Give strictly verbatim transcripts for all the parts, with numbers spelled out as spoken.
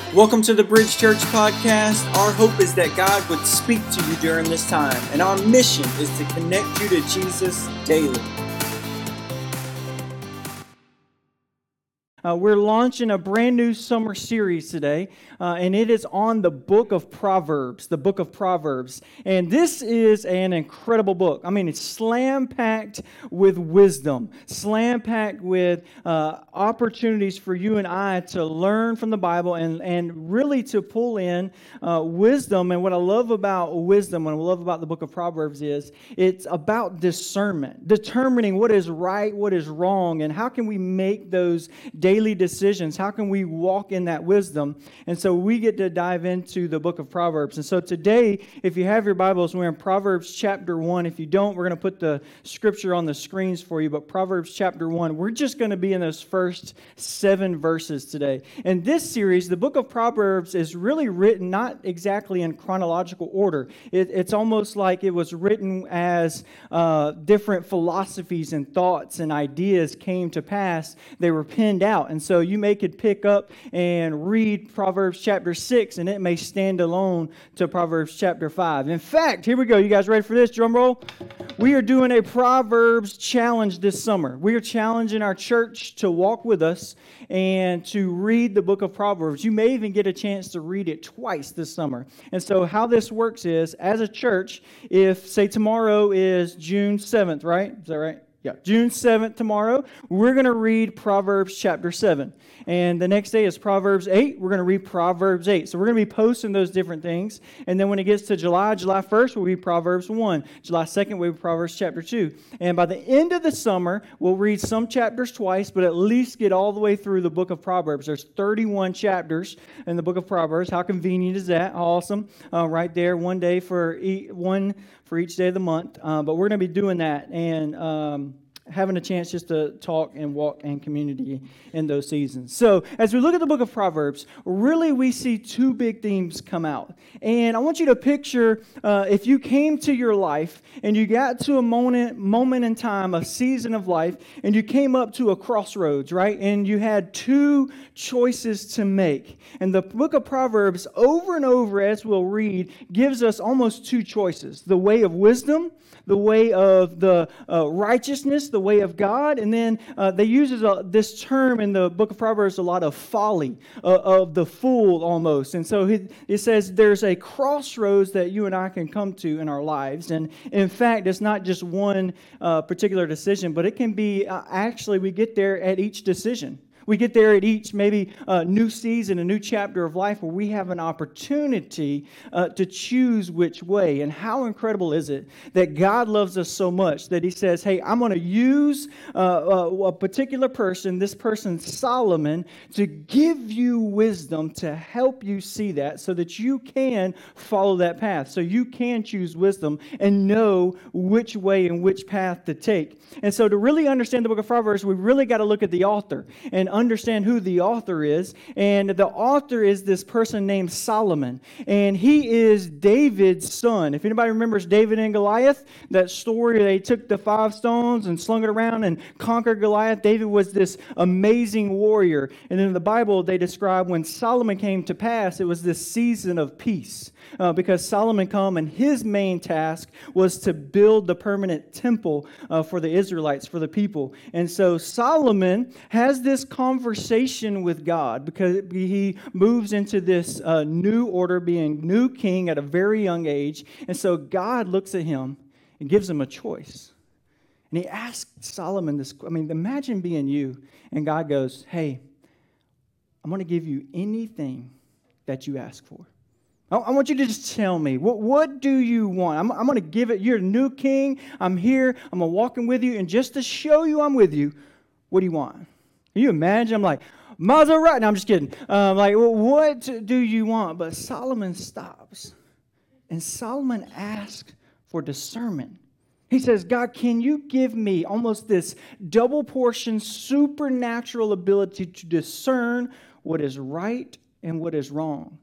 Welcome to the Bridge Church Podcast. Our hope is that God would speak to you during this time, and our mission is to connect you to Jesus daily. Uh, we're launching a brand new summer series today, uh, and it is on the book of Proverbs, the book of Proverbs. And this is an incredible book. I mean, it's slam-packed with wisdom, slam-packed with uh, opportunities for you and I to learn from the Bible and, and really to pull in uh, wisdom. And what I love about wisdom, what I love about the book of Proverbs is it's about discernment, determining what is right, what is wrong, and how can we make those daily decisions. How can we walk in that wisdom? And so we get to dive into the book of Proverbs. And so today, if you have your Bibles, we're in Proverbs chapter one. If you don't, we're going to put the scripture on the screens for you. But Proverbs chapter one, we're just going to be in those first seven verses today. And this series, the book of Proverbs, is really written not exactly in chronological order. It, it's almost like it was written as uh, different philosophies and thoughts and ideas came to pass. They were penned out. And so you may could pick up and read Proverbs chapter six, and it may stand alone to Proverbs chapter five. In fact, here we go. You guys ready for this? Drum roll. We are doing a Proverbs challenge this summer. We are challenging our church to walk with us and to read the book of Proverbs. You may even get a chance to read it twice this summer. And so how this works is, as a church, if, say, tomorrow is June seventh, right? Is that right? Yeah, June seventh tomorrow, we're going to read Proverbs chapter seven. And the next day is Proverbs eight. We're going to read Proverbs eight. So we're going to be posting those different things. And then when it gets to July, July first, we'll read Proverbs one. July second, we'll read Proverbs chapter two. And by the end of the summer, we'll read some chapters twice, but at least get all the way through the book of Proverbs. There's thirty-one chapters in the book of Proverbs. How convenient is that? Awesome. Uh, right there, one day for each, one for each day of the month. Uh, but we're going to be doing that. And um, having a chance just to talk and walk in community in those seasons. So as we look at the book of Proverbs, really we see two big themes come out. And I want you to picture uh, if you came to your life and you got to a moment, moment in time, a season of life, and you came up to a crossroads, right? And you had two choices to make. And the book of Proverbs, over and over, as we'll read, gives us almost two choices. The way of wisdom, the way of the uh, righteousness, the way of God, and then uh, they use a, this term in the book of Proverbs a lot of folly, uh, of the fool almost. And so it, it says there's a crossroads that you and I can come to in our lives. And in fact, it's not just one uh, particular decision, but it can be uh, actually we get there at each decision. We get there at each maybe uh, new season, a new chapter of life where we have an opportunity uh, to choose which way. And how incredible is it that God loves us so much that He says, hey, I'm going to use uh, a, a particular person, this person Solomon, to give you wisdom to help you see that so that you can follow that path. So you can choose wisdom and know which way and which path to take. And so to really understand the book of Proverbs, we really got to look at the author and understand who the author is. And the author is this person named Solomon. And he is David's son. If anybody remembers David and Goliath, that story, they took the five stones and slung it around and conquered Goliath. David was this amazing warrior. And in the Bible, they describe when Solomon came to pass, it was this season of peace. Uh, because Solomon come and his main task was to build the permanent temple uh, for the Israelites, for the people. And so Solomon has this conversation with God because he moves into this uh, new order, being new king at a very young age. And so God looks at him and gives him a choice. And he asks Solomon this, I mean, imagine being you and God goes, hey, I'm going to give you anything that you ask for. I want you to just tell me, what, what do you want? I'm, I'm going to give it. You're a new king. I'm here. I'm going to walk in with you. And just to show you I'm with you, what do you want? Can you imagine? I'm like, Maserati. No, I'm just kidding. Um, like, well, what do you want? But Solomon stops. And Solomon asks for discernment. He says, God, can you give me almost this double portion supernatural ability to discern what is right and what is wrong?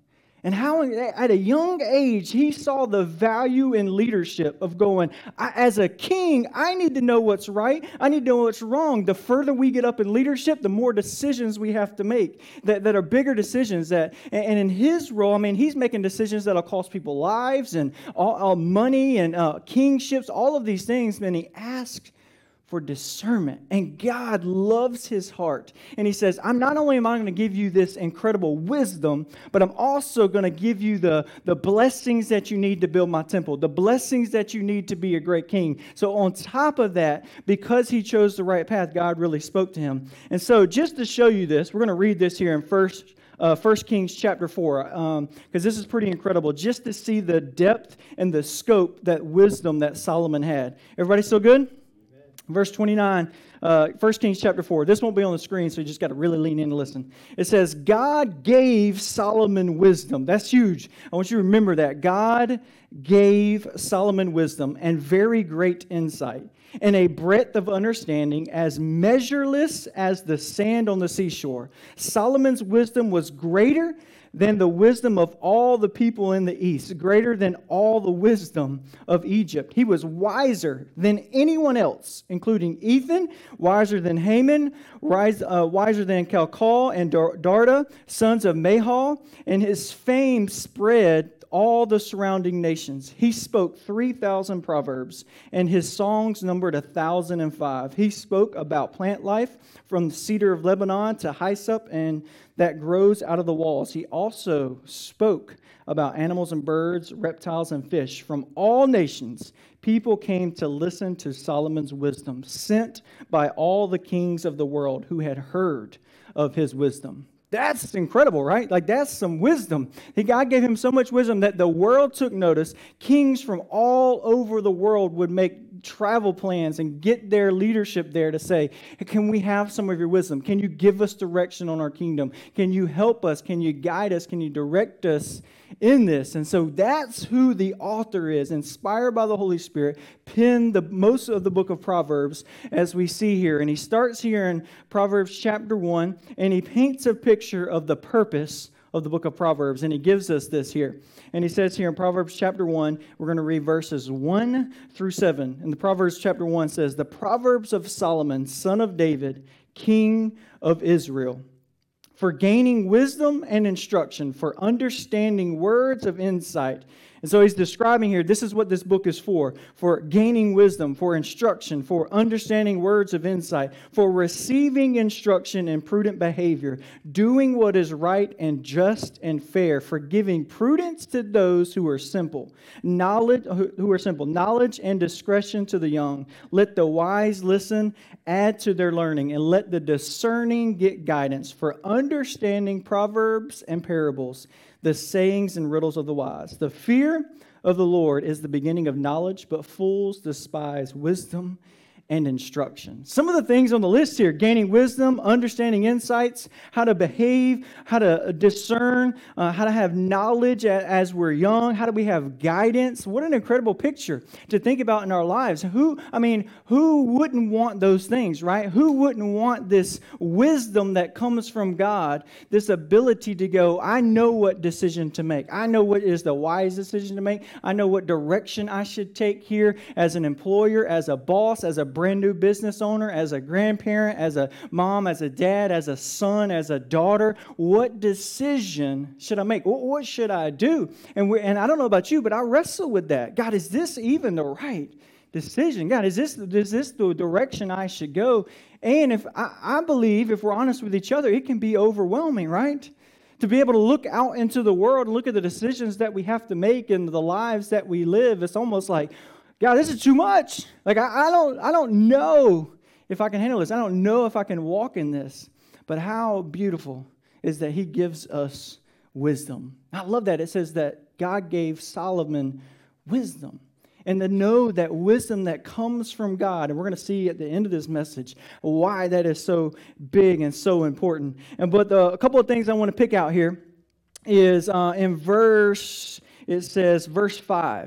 And how at a young age, he saw the value in leadership of going, I, as a king, I need to know what's right. I need to know what's wrong. The further we get up in leadership, the more decisions we have to make that, that are bigger decisions. That And, and in his role, I mean, he's making decisions that'll cost people lives and all, all money and uh, kingships, all of these things. And he asked for discernment. And God loves his heart. And he says, I'm not only am I going to give you this incredible wisdom, but I'm also going to give you the, the blessings that you need to build my temple, the blessings that you need to be a great king. So on top of that, because he chose the right path, God really spoke to him. And so just to show you this, we're going to read this here in first Uh, First Kings chapter four, because um, this is pretty incredible, just to see the depth and the scope, that wisdom that Solomon had. Everybody still good? Verse twenty-nine, uh, First Kings chapter four. This won't be on the screen, so you just got to really lean in and listen. It says, God gave Solomon wisdom. That's huge. I want you to remember that. God gave Solomon wisdom and very great insight, and a breadth of understanding as measureless as the sand on the seashore. Solomon's wisdom was greater than the wisdom of all the people in the east, greater than all the wisdom of Egypt. He was wiser than anyone else, including Ethan, wiser than Haman, wise, uh, wiser than Calcol and Darda, sons of Mahal, and his fame spread all the surrounding nations. He spoke three thousand proverbs, and his songs numbered one thousand five. He spoke about plant life, from the cedar of Lebanon to hyssop, and that grows out of the walls. He also spoke about animals and birds, reptiles and fish. From all nations, people came to listen to Solomon's wisdom, sent by all the kings of the world who had heard of his wisdom. That's incredible, right? Like, that's some wisdom. God gave him so much wisdom that the world took notice. Kings from all over the world would make travel plans and get their leadership there to say, hey, can we have some of your wisdom? Can you give us direction on our kingdom? Can you help us? Can you guide us? Can you direct us in this? And so that's who the author is, inspired by the Holy Spirit, penned the most of the book of Proverbs, as we see here. And he starts here in Proverbs chapter one, and he paints a picture of the purpose of the book of Proverbs, and he gives us this here. And he says here in Proverbs chapter one, we're going to read verses one through seven. And the Proverbs chapter one says, the Proverbs of Solomon, son of David, king of Israel, for gaining wisdom and instruction, for understanding words of insight. And so he's describing here, this is what this book is for, for gaining wisdom, for instruction, for understanding words of insight, for receiving instruction in prudent behavior, doing what is right and just and fair, for giving prudence to those who are simple, knowledge who are simple, knowledge and discretion to the young. Let the wise listen, add to their learning, and let the discerning get guidance, for understanding proverbs and parables, the sayings and riddles of the wise. The fear of the Lord is the beginning of knowledge, but fools despise wisdom and instruction. Some of the things on the list here: gaining wisdom, understanding insights, how to behave, how to discern, uh, how to have knowledge as we're young, how do we have guidance. What an incredible picture to think about in our lives. Who, I mean, who wouldn't want those things, right? Who wouldn't want this wisdom that comes from God, this ability to go, I know what decision to make. I know what is the wise decision to make. I know what direction I should take here as an employer, as a boss, as a brand new business owner, as a grandparent, as a mom, as a dad, as a son, as a daughter. What decision should I make? What, what should I do? And we and I don't know about you, but I wrestle with that. God, is this even the right decision? God, is this is this the direction I should go? And if I, I believe, if we're honest with each other, it can be overwhelming, right? To be able to look out into the world and look at the decisions that we have to make and the lives that we live, it's almost like, God, this is too much. Like, I, I don't I don't know if I can handle this. I don't know if I can walk in this. But how beautiful is that he gives us wisdom. I love that. It says that God gave Solomon wisdom. And to know that wisdom that comes from God, and we're going to see at the end of this message why that is so big and so important. And but the, a couple of things I want to pick out here is uh, in verse, it says, verse five.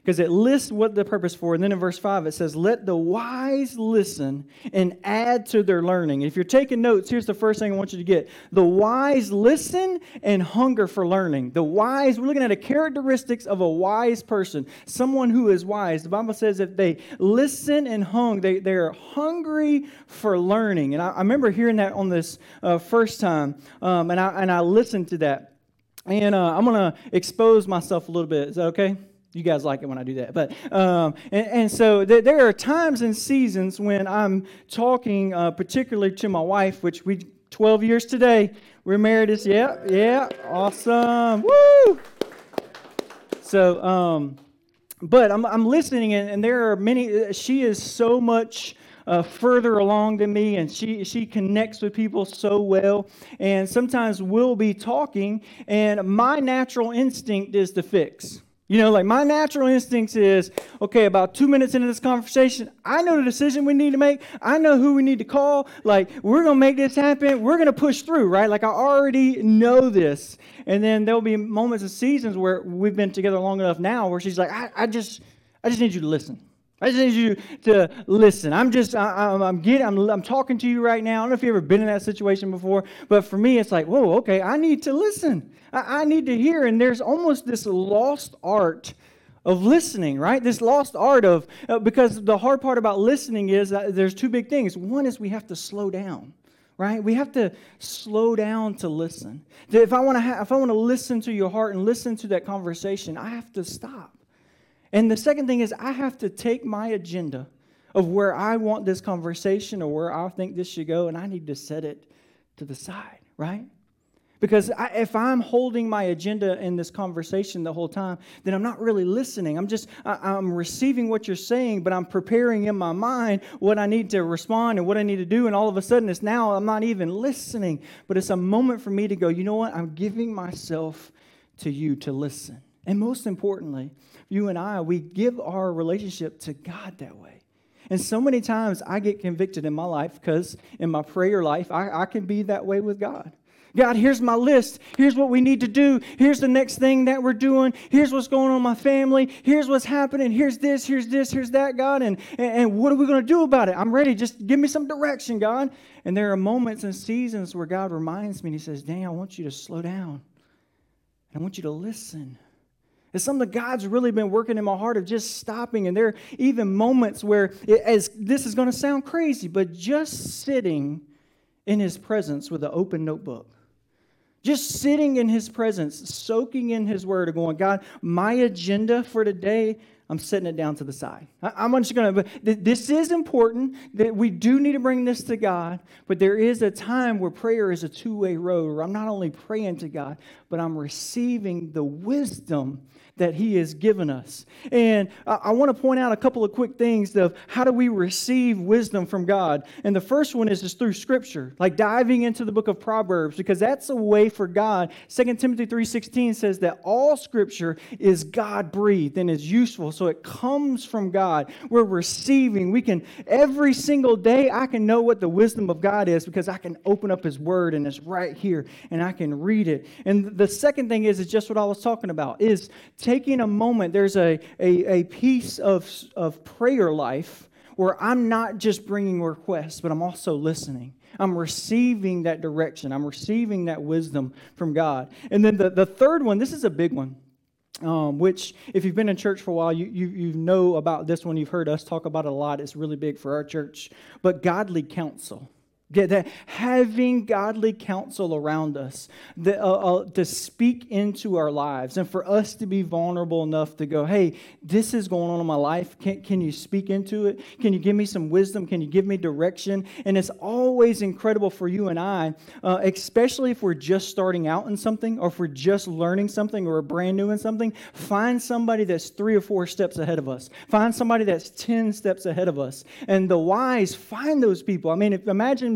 because it lists what the purpose for. And then in verse five, it says, let the wise listen and add to their learning. If you're taking notes, here's the first thing I want you to get. The wise listen and hunger for learning. The wise, we're looking at the characteristics of a wise person, someone who is wise. The Bible says if they listen and hung, they, they're hungry for learning. And I, I remember hearing that on this uh, first time, um, and, I, and I listened to that. And uh, I'm going to expose myself a little bit. Is that okay? You guys like it when I do that. But um, and, and so th- there are times and seasons when I'm talking uh, particularly to my wife, which we twelve years today. We're married. This, yeah, yeah, awesome. Woo! So, um, but I'm I'm listening, and, and there are many. She is so much Uh, further along than me, and she she connects with people so well. And sometimes we'll be talking, and my natural instinct is to fix. You know, like my natural instinct is, okay, about two minutes into this conversation, I know the decision we need to make. I know who we need to call. Like, we're going to make this happen. We're going to push through, right? Like, I already know this. And then there'll be moments and seasons where we've been together long enough now where she's like, I, I just, I just need you to listen. I just need you to listen. I'm just, I, I'm, I'm getting, I'm, I'm talking to you right now. I don't know if you've ever been in that situation before, but for me, it's like, whoa, okay, I need to listen. I, I need to hear. And there's almost this lost art of listening, right? This lost art of, uh, because the hard part about listening is that there's two big things. One is we have to slow down. Right? We have to slow down to listen. If I want to, ha- if I want to listen to your heart and listen to that conversation, I have to stop. And the second thing is I have to take my agenda of where I want this conversation or where I think this should go, and I need to set it to the side, right? Because I, if I'm holding my agenda in this conversation the whole time, then I'm not really listening. I'm just, I, I'm receiving what you're saying, but I'm preparing in my mind what I need to respond and what I need to do, and all of a sudden it's now I'm not even listening, but it's a moment for me to go, you know what? I'm giving myself to you to listen. And most importantly, you and I, we give our relationship to God that way. And so many times I get convicted in my life because in my prayer life, I, I can be that way with God. God, here's my list. Here's what we need to do. Here's the next thing that we're doing. Here's what's going on in my family. Here's what's happening. Here's this, here's this, here's that, God. And, and, and what are we going to do about it? I'm ready. Just give me some direction, God. And there are moments and seasons where God reminds me and He says, Dang, I want you to slow down. I want you to listen. It's something that God's really been working in my heart of just stopping. And there are even moments where, it, as this is going to sound crazy, but just sitting in His presence with an open notebook. Just sitting in His presence, soaking in His word, and going, God, my agenda for today, I'm setting it down to the side. I, I'm just going to, this is important, that we do need to bring this to God, but there is a time where prayer is a two-way road, where I'm not only praying to God, but I'm receiving the wisdom that He has given us. And I, I want to point out a couple of quick things of how do we receive wisdom from God. And the first one is just through Scripture, like diving into the book of Proverbs, because that's a way for God. Second Timothy three sixteen says that all Scripture is God-breathed and is useful, so it comes from God. We're receiving. We can, every single day, I can know what the wisdom of God is because I can open up His Word and it's right here and I can read it. And the second thing is, is just what I was talking about, is taking a moment. There's a, a, a piece of, of prayer life where I'm not just bringing requests, but I'm also listening. I'm receiving that direction. I'm receiving that wisdom from God. And then the, the third one, this is a big one, um, which if you've been in church for a while, you, you, you know about this one. You've heard us talk about it a lot. It's really big for our church. But godly counsel. Get that, having godly counsel around us that, uh, uh, to speak into our lives and for us to be vulnerable enough to go, hey, this is going on in my life. Can, can you speak into it? Can you give me some wisdom? Can you give me direction? And it's always incredible for you and I, uh, especially if we're just starting out in something or if we're just learning something or we're brand new in something, find somebody that's three or four steps ahead of us. Find somebody that's ten steps ahead of us. And the wise, find those people. I mean, if, imagine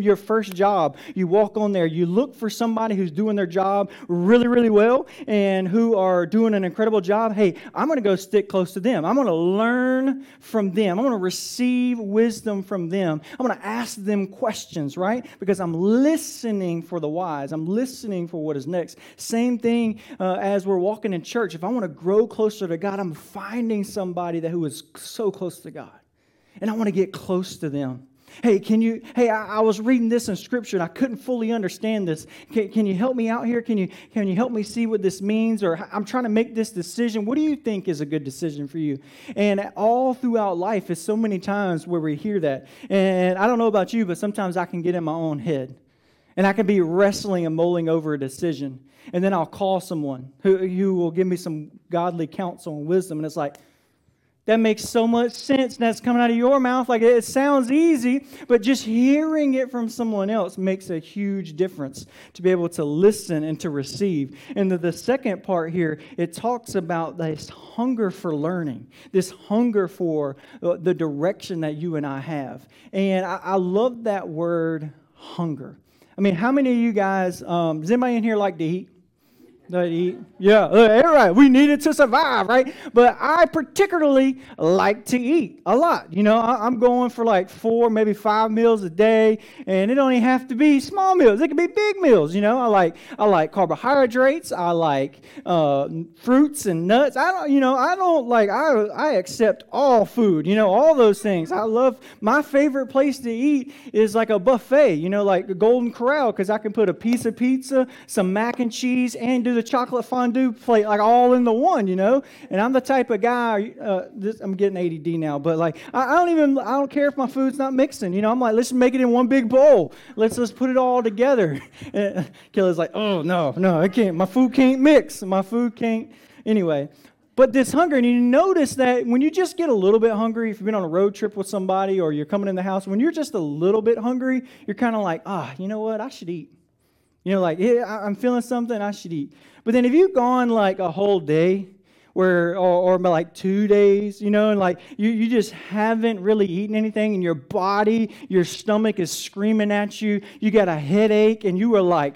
your first job, you walk on there, you look for somebody who's doing their job really, really well and who are doing an incredible job. Hey, I'm going to go stick close to them. I'm going to learn from them. I'm going to receive wisdom from them. I'm going to ask them questions, right? Because I'm listening for the wise. I'm listening for what is next. Same thing uh, as we're walking in church. If I want to grow closer to God, I'm finding somebody that who is so close to God. And I want to get close to them. Hey, can you, hey, I, I was reading this in Scripture and I couldn't fully understand this. Can, can you help me out here? Can you, can you help me see what this means? Or I'm trying to make this decision. What do you think is a good decision for you? And all throughout life is so many times where we hear that. And I don't know about you, but sometimes I can get in my own head. And I can be wrestling and mulling over a decision. And then I'll call someone who, who will give me some godly counsel and wisdom. And it's like, that makes so much sense. And that's coming out of your mouth. Like, it sounds easy, but just hearing it from someone else makes a huge difference to be able to listen and to receive. And the, the second part here, it talks about this hunger for learning, this hunger for the direction that you and I have. And I, I love that word, hunger. I mean, how many of you guys, um, does anybody in here like to eat? That eat? Yeah, uh, right. We need it to survive, right? But I particularly like to eat a lot. You know, I, I'm going for like four, maybe five meals a day, and it don't even have to be small meals. It can be big meals. You know, I like I like carbohydrates. I like uh, fruits and nuts. I don't, you know, I don't like. I I accept all food. You know, all those things. I love. My favorite place to eat is like a buffet. You know, like a Golden Corral, because I can put a piece of pizza, some mac and cheese, and do the chocolate fondue plate, like all in the one, you know. And I'm the type of guy. Uh, this, I'm getting A D D now, but like I, I don't even. I don't care if my food's not mixing. You know, I'm like, let's make it in one big bowl. Let's let's put it all together. And Kelly's like, oh no, no, I can't. My food can't mix. My food can't. Anyway. But this hunger, and you notice that when you just get a little bit hungry, if you've been on a road trip with somebody or you're coming in the house, when you're just a little bit hungry, you're kind of like, ah, you know what, I should eat. You know, like, yeah, I'm feeling something, I should eat. But then if you've gone like a whole day, where or, or like two days, you know, and like you, you just haven't really eaten anything, and your body, your stomach is screaming at you, you got a headache, and you are like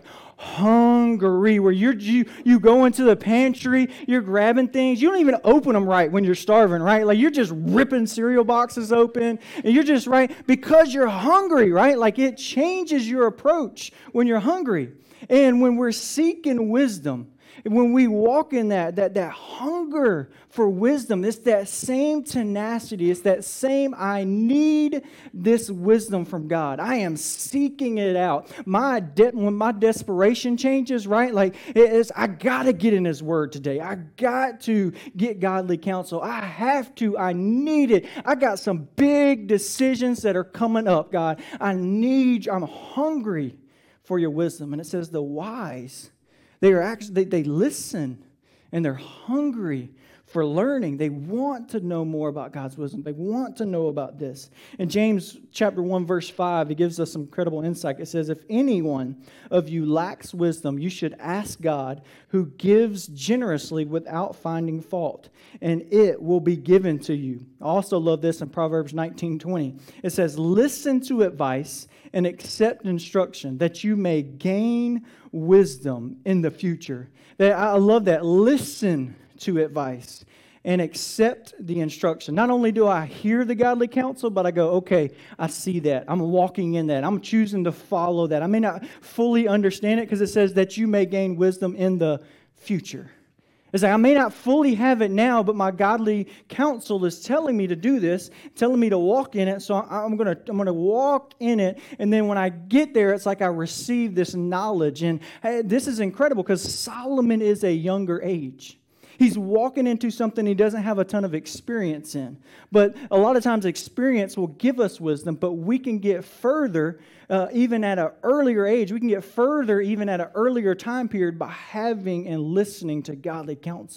hungry, where you're you, you go into the pantry, you're grabbing things, you don't even open them right when you're starving, right? Like you're just ripping cereal boxes open, and you're just, right, because you're hungry, right? Like it changes your approach when you're hungry. And when we're seeking wisdom, when we walk in that, that, that hunger for wisdom, it's that same tenacity. It's that same, I need this wisdom from God. I am seeking it out. My de- when my desperation changes, right? Like, it's, I got to get in His Word today. I got to get godly counsel. I have to. I need it. I got some big decisions that are coming up, God. I need, I'm hungry for your wisdom. And it says the wise, they are actually, they, they listen, and they're hungry for learning. They want to know more about God's wisdom. They want to know about this. In James chapter one, verse five, it gives us some incredible insight. It says, if anyone of you lacks wisdom, you should ask God, who gives generously without finding fault, and it will be given to you. I also love this in Proverbs nineteen twenty. It says, listen to advice and accept instruction, that you may gain wisdom in the future. I love that. Listen to advice and accept the instruction. Not only do I hear the godly counsel, but I go, okay, I see that. I'm walking in that. I'm choosing to follow that. I may not fully understand it because it says that you may gain wisdom in the future. It's like I may not fully have it now, but my godly counsel is telling me to do this, telling me to walk in it. So I'm gonna I'm gonna walk in it, and then when I get there, it's like I receive this knowledge. And hey, this is incredible because Solomon is a younger age. He's walking into something he doesn't have a ton of experience in. But a lot of times experience will give us wisdom, but we can get further uh, even at an earlier age. We can get further even at an earlier time period by having and listening to godly counsel.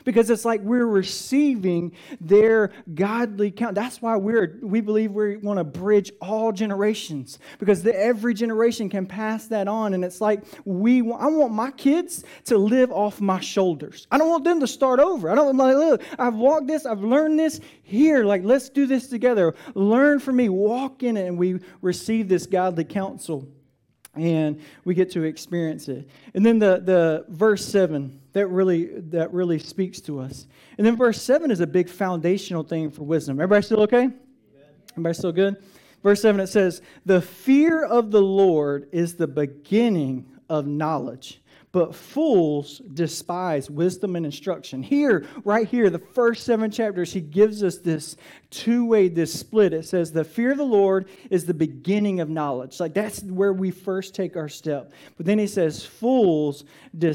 because it's like we're receiving their godly counsel. That's why we're we believe we want to bridge all generations, because the, every generation can pass that on. And it's like we I want my kids to live off my shoulders. I don't want them to start over. I don't want like, look, I've walked this, I've learned this here. Like, let's do this together. Learn from me, walk in it, and we receive this godly counsel. And we get to experience it. And then the, the verse seven, that really that really speaks to us. And then verse seven is a big foundational thing for wisdom. Everybody still okay? Everybody still good? Verse seven, it says, "The fear of the Lord is the beginning of knowledge, but fools despise wisdom and instruction." Here, right here, the first seven chapters, he gives us this two-way, this split. It says the fear of the Lord is the beginning of knowledge. Like, that's where we first take our step. But then he says fools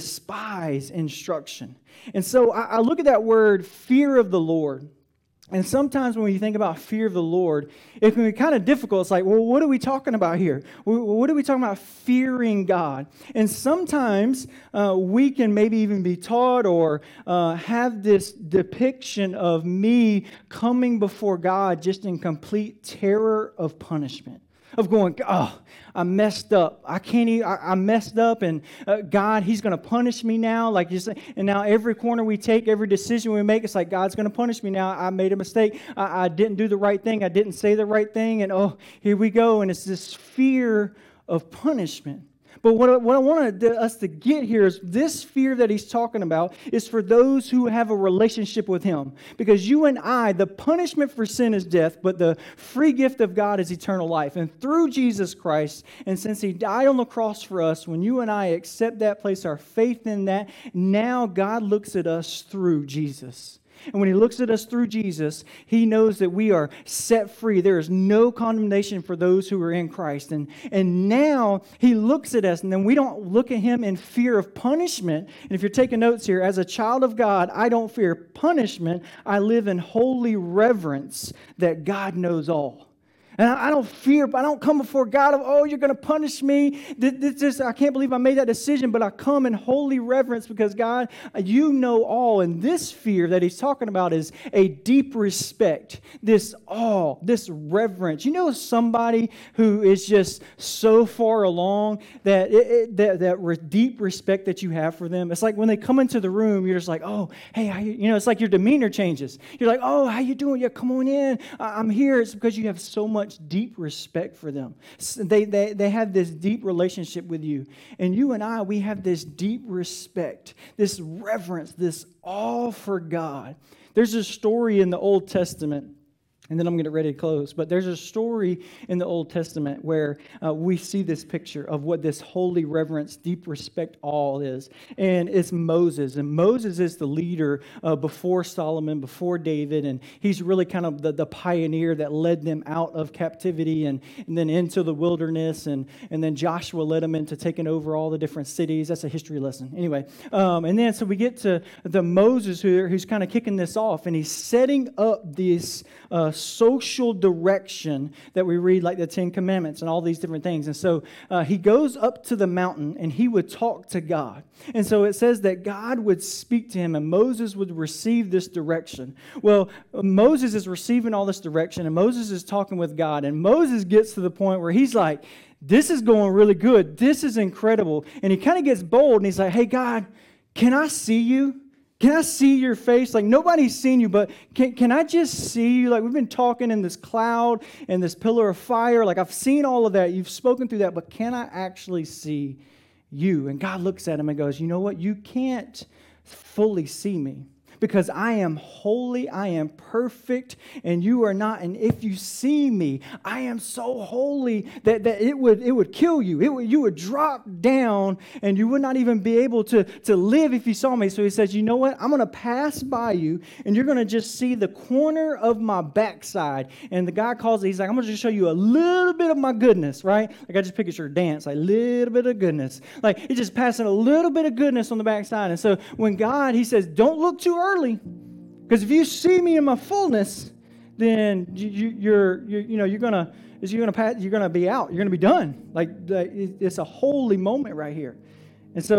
despise instruction. And so I, I look at that word, fear of the Lord. And sometimes when you think about fear of the Lord, it can be kind of difficult. It's like, well, what are we talking about here? What are we talking about fearing God? And sometimes uh, we can maybe even be taught or uh, have this depiction of me coming before God just in complete terror of punishment. Of going, oh, I messed up. I can't even, I, I messed up, and uh, God, He's going to punish me now. Like you say, and now every corner we take, every decision we make, it's like, God's going to punish me now. I made a mistake. I, I didn't do the right thing. I didn't say the right thing. And oh, here we go. And it's this fear of punishment. But what, what I wanted us to get here is this fear that he's talking about is for those who have a relationship with Him. Because you and I, the punishment for sin is death, but the free gift of God is eternal life. And through Jesus Christ, and since He died on the cross for us, when you and I accept that, place our faith in that, now God looks at us through Jesus. And when He looks at us through Jesus, He knows that we are set free. There is no condemnation for those who are in Christ. And, and now He looks at us, and then we don't look at Him in fear of punishment. And if you're taking notes here, as a child of God, I don't fear punishment. I live in holy reverence that God knows all. And I don't fear, I don't come before God of, oh, you're going to punish me. This is, I can't believe I made that decision, but I come in holy reverence because, God, you know all. And this fear that he's talking about is a deep respect, this awe, this reverence. You know somebody who is just so far along that it, it, that, that re- deep respect that you have for them. It's like when they come into the room, you're just like, oh, hey, how you, you know, it's like your demeanor changes. You're like, oh, how you doing? Yeah, come on in. I'm here. It's because you have so much deep respect for them. They, they, they have this deep relationship with you. And you and I, we have this deep respect, this reverence, this awe for God. There's a story in the Old Testament, and then I'm going to get ready to close. But there's a story in the Old Testament where uh, we see this picture of what this holy reverence, deep respect, awe is. And it's Moses. And Moses is the leader uh, before Solomon, before David. And he's really kind of the, the pioneer that led them out of captivity and, and then into the wilderness. And, and then Joshua led them into taking over all the different cities. That's a history lesson. Anyway, um, and then so we get to the Moses who, who's kind of kicking this off. And he's setting up this uh, social direction that we read, like the Ten Commandments and all these different things. And so uh, he goes up to the mountain and he would talk to God. And so it says that God would speak to him and Moses would receive this direction. Well, Moses is receiving all this direction and Moses is talking with God. And Moses gets to the point where he's like, this is going really good. This is incredible. And he kind of gets bold and he's like, hey, God, can I see you? Can I see your face? Like, nobody's seen you, but can, can I just see you? Like, we've been talking in this cloud and this pillar of fire. Like, I've seen all of that. You've spoken through that, but can I actually see you? And God looks at him and goes, you know what? You can't fully see me because I am holy, I am perfect, and you are not. And if you see me, I am so holy that, that it would it would kill you. It would, you would drop down, and you would not even be able to, to live if you saw me. So he says, you know what? I'm going to pass by you, and you're going to just see the corner of my backside. And the guy calls it, he's like, I'm going to just show you a little bit of my goodness, right? Like I just picture a dance, like a little bit of goodness. Like he's just passing a little bit of goodness on the backside. And so when God, he says, don't look too early. Early, because if you see me in my fullness, then you, you, you're, you, you know, you're gonna, is you're gonna pass, you're gonna be out, you're gonna be done. Like it's a holy moment right here, and so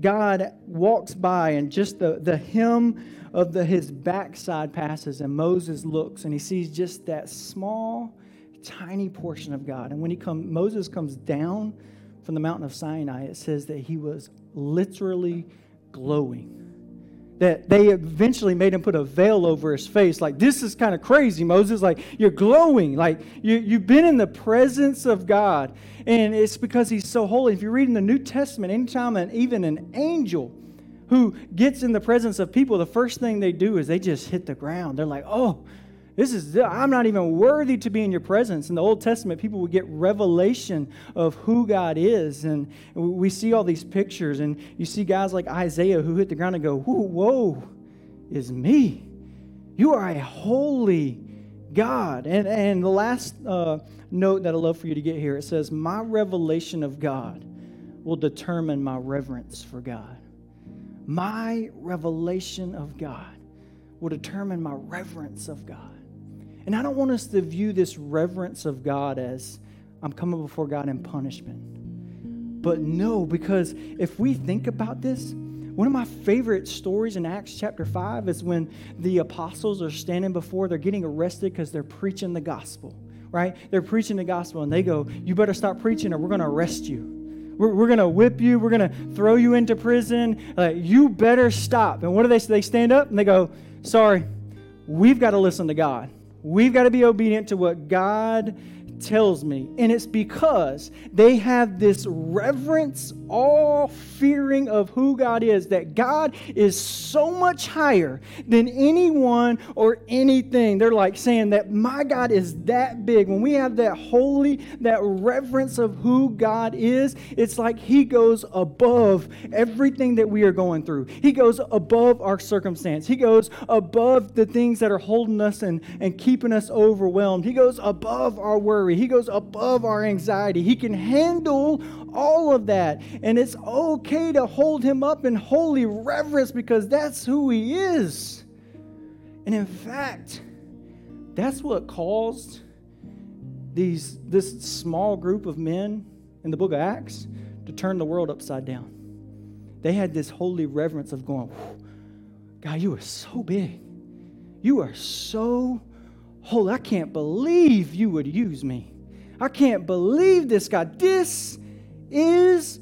God walks by and just the, the hem of the, his backside passes, and Moses looks and he sees just that small, tiny portion of God. And when he come, Moses comes down from the mountain of Sinai, it says that he was literally glowing. That they eventually made him put a veil over his face. Like, this is kind of crazy, Moses. Like, you're glowing. Like, you, you've been in the presence of God. And it's because he's so holy. If you read in the New Testament, anytime an, even an angel who gets in the presence of people, the first thing they do is they just hit the ground. They're like, oh, this is, I'm not even worthy to be in your presence. In the Old Testament, people would get revelation of who God is. And we see all these pictures, and you see guys like Isaiah who hit the ground and go, whoa, whoa, is me. You are a holy God. And, and the last uh, note that I'd love for you to get here, it says, my revelation of God will determine my reverence for God. My revelation of God will determine my reverence of God. And I don't want us to view this reverence of God as I'm coming before God in punishment. But no, because if we think about this, one of my favorite stories in Acts chapter five is when the apostles are standing before, they're getting arrested because they're preaching the gospel, right? They're preaching the gospel and they go, you better stop preaching or we're going to arrest you. We're, we're going to whip you. We're going to throw you into prison. Uh, you better stop. And what do they say? They stand up and they go, sorry, we've got to listen to God. We've got to be obedient to what God tells me. And it's because they have this reverence, awe, fearing of who God is, that God is so much higher than anyone or anything. They're like saying that my God is that big. When we have that holy, that reverence of who God is, it's like he goes above everything that we are going through. He goes above our circumstance. He goes above the things that are holding us and, and keeping us overwhelmed. He goes above our worry. He goes above our anxiety. He can handle all of that. And it's okay to hold him up in holy reverence because that's who he is. And in fact, that's what caused these this small group of men in the book of Acts to turn the world upside down. They had this holy reverence of going, God, you are so big. You are so holy. I can't believe you would use me. I can't believe this, God. This is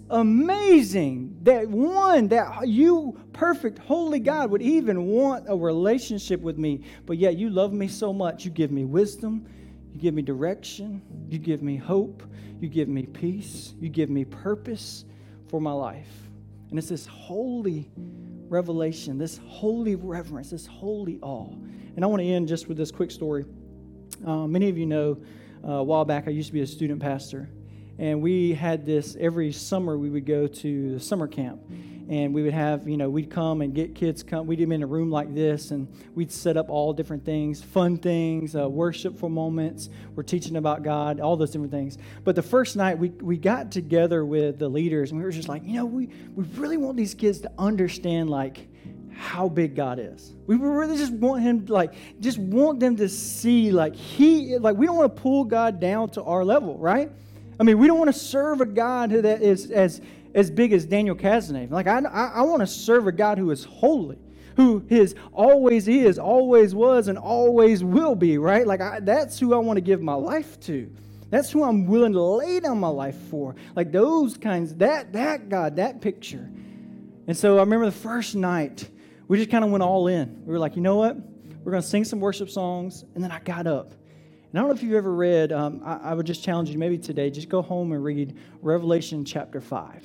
amazing that one, that you, perfect, holy God, would even want a relationship with me. But yet you love me so much. You give me wisdom. You give me direction. You give me hope. You give me peace. You give me purpose for my life. And it's this holy revelation, this holy reverence, this holy awe. And I want to end just with this quick story. Uh, many of you know, uh, a while back, I used to be a student pastor. And we had this, every summer we would go to the summer camp. And we would have, you know, we'd come and get kids come. We'd them in a room like this, and we'd set up all different things, fun things, uh, worshipful moments. We're teaching about God, all those different things. But the first night, we we got together with the leaders, and we were just like, you know, we, we really want these kids to understand, like, how big God is. We really just want him, like, just want them to see, like, he, like, we don't want to pull God down to our level, right? I mean, we don't want to serve a God that is as as big as Daniel Cazenave. Like, I, I, I want to serve a God who is holy, who is always is, always was, and always will be, right? Like, I, that's who I want to give my life to. That's who I'm willing to lay down my life for. Like, those kinds, that, that God, that picture. And so I remember the first night, we just kind of went all in. We were like, you know what? We're going to sing some worship songs, and then I got up. And I don't know if you've ever read, um, I, I would just challenge you maybe today, just go home and read Revelation chapter five.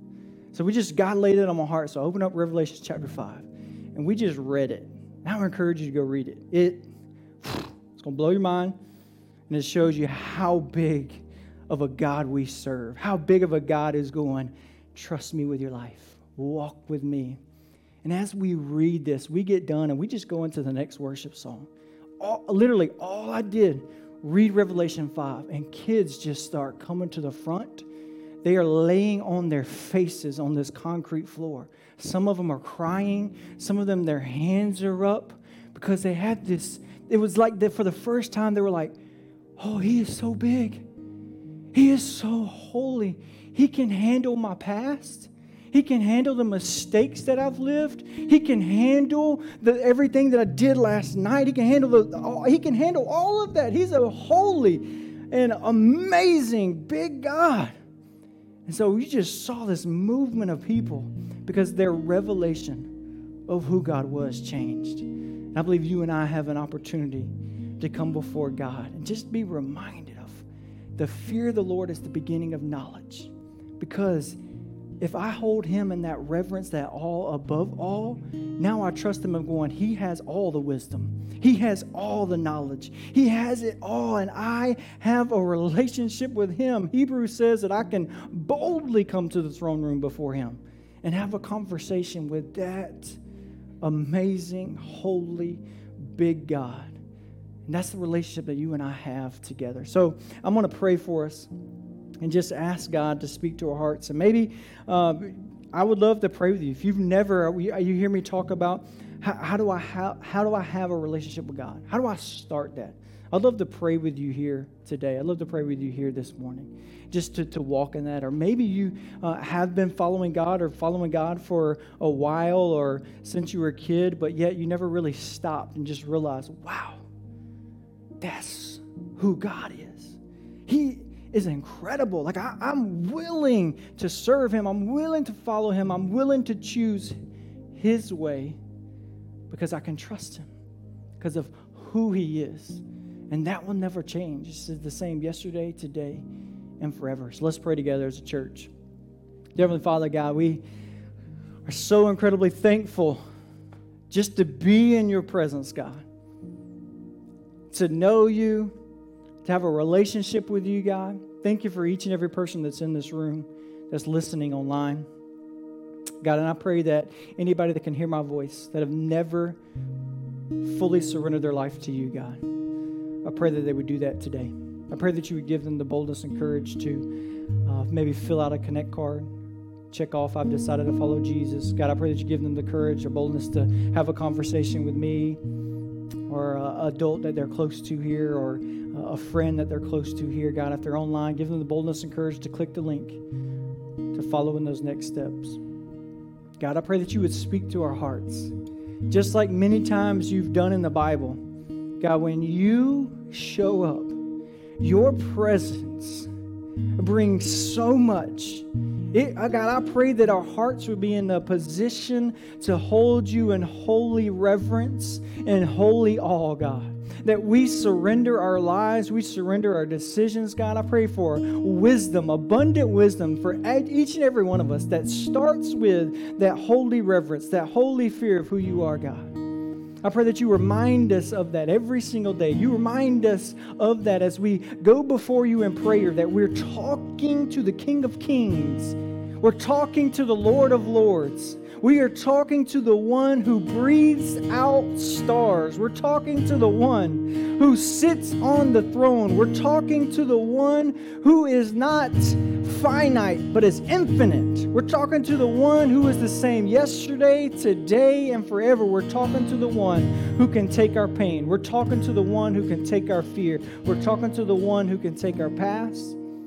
So we just, God laid it on my heart, so I opened up Revelation chapter five, and we just read it. And I would encourage you to go read it. It it's going to blow your mind, and it shows you how big of a God we serve, how big of a God is going, trust me with your life, walk with me. And as we read this, we get done, and we just go into the next worship song. All, literally, all I did, read Revelation five, and kids just start coming to the front. They are laying on their faces on this concrete floor. Some of them are crying. Some of them, their hands are up because they had this. It was like that for the first time, they were like, oh, he is so big. He is so holy. He can handle my past. He can handle the mistakes that I've lived. He can handle the, everything that I did last night. He can handle the. He can handle all of that. He's a holy and amazing big God. And so we just saw this movement of people because their revelation of who God was changed. And I believe you and I have an opportunity to come before God and just be reminded of the fear of the Lord is the beginning of knowledge. Because if I hold him in that reverence, that all above all, now I trust him of going, he has all the wisdom. He has all the knowledge. He has it all, and I have a relationship with him. Hebrews says that I can boldly come to the throne room before him and have a conversation with that amazing, holy, big God. And that's the relationship that you and I have together. So I'm going to pray for us and just ask God to speak to our hearts. And maybe uh, I would love to pray with you. If you've never, you hear me talk about how, how do I how, how do I have a relationship with God? How do I start that? I'd love to pray with you here today. I'd love to pray with you here this morning, just to, to walk in that. Or maybe you uh, have been following God or following God for a while or since you were a kid, but yet you never really stopped and just realized, wow, that's who God is. He is incredible. Like I, I'm willing to serve him. I'm willing to follow him. I'm willing to choose his way because I can trust him because of who he is. And that will never change. It's the same yesterday, today, and forever. So let's pray together as a church. Dear Heavenly Father, God, we are so incredibly thankful just to be in your presence, God. To know you, to have a relationship with you, God. Thank you for each and every person that's in this room, that's listening online. God, and I pray that anybody that can hear my voice, that have never fully surrendered their life to you, God, I pray that they would do that today. I pray that you would give them the boldness and courage to uh, maybe fill out a Connect card, check off, I've decided to follow Jesus. God, I pray that you give them the courage or boldness to have a conversation with me or an adult that they're close to here or a friend that they're close to here. God, if they're online, give them the boldness and courage to click the link to follow in those next steps. God, I pray that you would speak to our hearts, just like many times you've done in the Bible. God, when you show up, your presence brings so much. It, God, I pray that our hearts would be in a position to hold you in holy reverence and holy awe, God. That we surrender our lives, we surrender our decisions, God. I pray for wisdom, abundant wisdom for each and every one of us that starts with that holy reverence, that holy fear of who you are, God. I pray that you remind us of that every single day. You remind us of that as we go before you in prayer, that we're talking to the King of Kings. We're talking to the Lord of Lords. We are talking to the one who breathes out stars. We're talking to the one who sits on the throne. We're talking to the one who is not finite, but is infinite. We're talking to the one who is the same yesterday, today, and forever. We're talking to the one who can take our pain. We're talking to the one who can take our fear. We're talking to the one who can take our past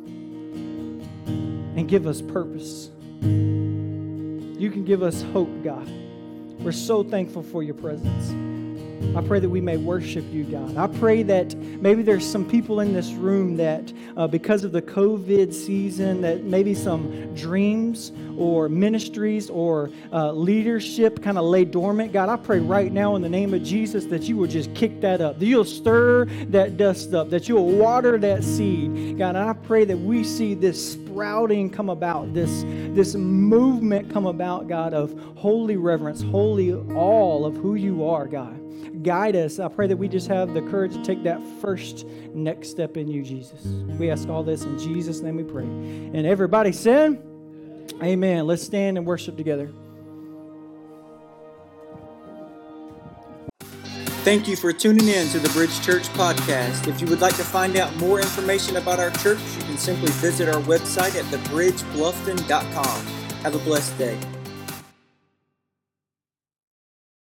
and give us purpose. You can give us hope, God. We're so thankful for your presence. I pray that we may worship you, God. I pray that maybe there's some people in this room that uh, because of the COVID season, that maybe some dreams or ministries or uh, leadership kind of lay dormant. God, I pray right now in the name of Jesus that you will just kick that up, that you'll stir that dust up, that you'll water that seed. God, and I pray that we see this sprouting come about, this, this movement come about, God, of holy reverence, holy awe of who you are, God. Guide us. I pray that we just have the courage to take that first next step in you, Jesus. We ask all this in Jesus' name we pray. And everybody said, amen. Let's stand and worship together. Thank you for tuning in to the Bridge Church podcast. If you would like to find out more information about our church, you can simply visit our website at the bridge bluffton dot com. Have a blessed day.